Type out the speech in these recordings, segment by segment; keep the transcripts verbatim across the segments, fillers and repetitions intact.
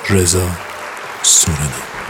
رضا سورنا.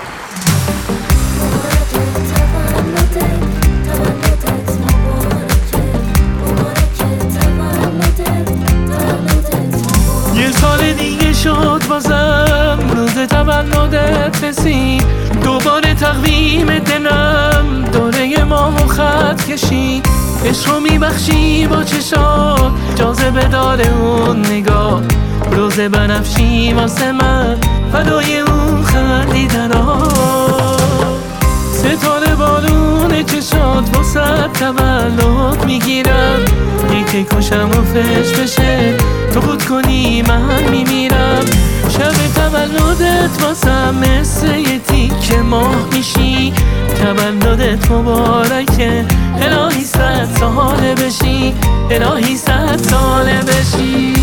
یه سال دیگه شد بازم روز تولدت رسید، دوباره تقویم دلم دوره ماه و خط کشید. عشق رو میبخشی با چشات، جاذبه داره اون نگاه، روز بنفشی واسه من فدای اون خندیدنات. ستاره بالون چشات واسه تولد میگیرم، یکی کشم و فش بشه تو بود کنی من میمیرم. شب تولدت واسه مثل یه تیکه ماه میشی، تولدت مبارکه الهی صد ساله بشی، الهی صد ساله بشی.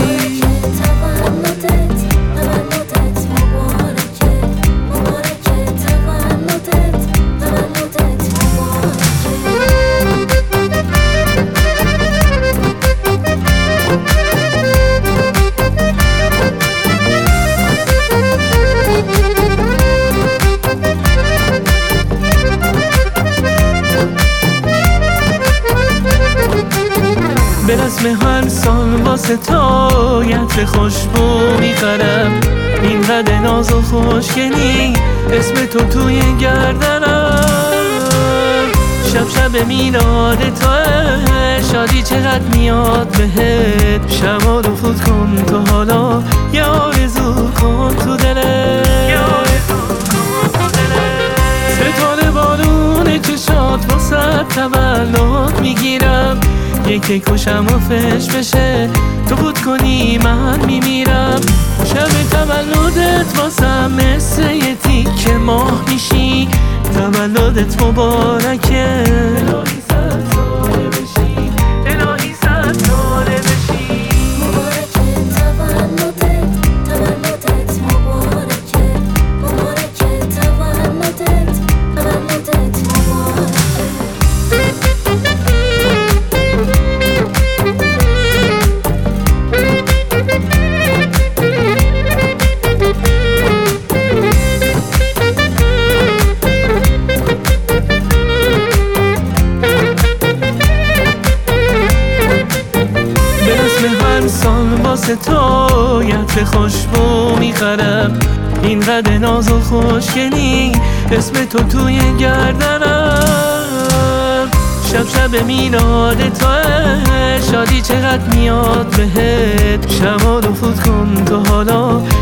به رسم هر سال واسه تو یت خوشبو میخرم، این قد ناز و خوشگلی اسم تو توی گردنم. شب شب میلاد توه، شادی چقدر میاد بهت، شما رو فوت کن تو حالا یه آرزو کن تو دلت، ستاره بالون چشات واسه تولد میگیرم، یکی کشم و فش بشه تو بود کنی من میمیرم. شب تولدت واسه مثل یه تیکه ماه میشی، تولدت مبارکه الهی صد ساله بشی، الهی صد ساله بشی. واسه تو یت خوشبو میخرم، این قد ناز و خوشگلی اسم تو توی گردنم. شب شب میلاد توه، شادی چقدر میاد بهت، شما رو فوت کن تو حالا